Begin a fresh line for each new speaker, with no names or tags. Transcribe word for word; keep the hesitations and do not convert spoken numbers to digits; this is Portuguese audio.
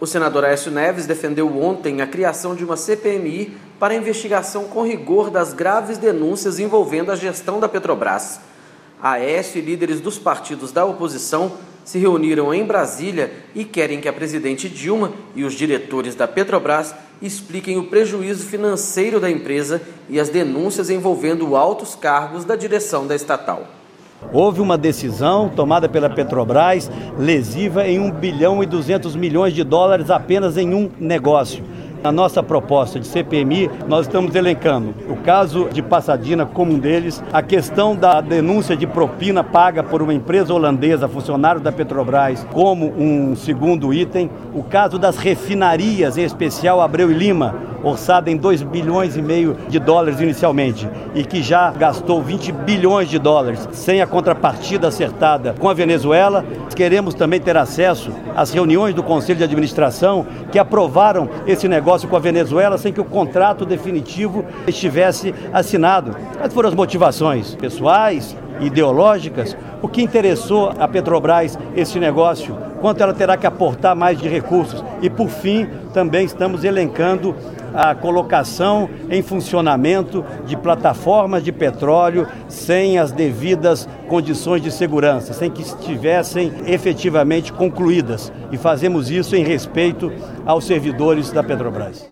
O senador Aécio Neves defendeu ontem a criação de uma C P M I para a investigação com rigor das graves denúncias envolvendo a gestão da Petrobras. Aécio e líderes dos partidos da oposição se reuniram em Brasília e querem que a presidente Dilma e os diretores da Petrobras expliquem o prejuízo financeiro da empresa e as denúncias envolvendo altos cargos da direção da estatal.
Houve uma decisão tomada pela Petrobras lesiva em um bilhão e duzentos milhões de dólares apenas em um negócio. Na nossa proposta de C P M I, nós estamos elencando o caso de Pasadena como um deles, a questão da denúncia de propina paga por uma empresa holandesa, funcionário da Petrobras, como um segundo item, o caso das refinarias, em especial Abreu e Lima, orçada em dois bilhões e meio de dólares inicialmente, e que já gastou vinte bilhões de dólares sem a contrapartida acertada com a Venezuela. Queremos também ter acesso às reuniões do Conselho de Administração que aprovaram esse negócio com a Venezuela sem que o contrato definitivo estivesse assinado. Quais foram as motivações pessoais, ideológicas? O que interessou a Petrobras esse negócio? Quanto ela terá que aportar mais de recursos? E, por fim, também estamos elencando a colocação em funcionamento de plataformas de petróleo sem as devidas condições de segurança, sem que estivessem efetivamente concluídas. E fazemos isso em respeito aos servidores da Petrobras.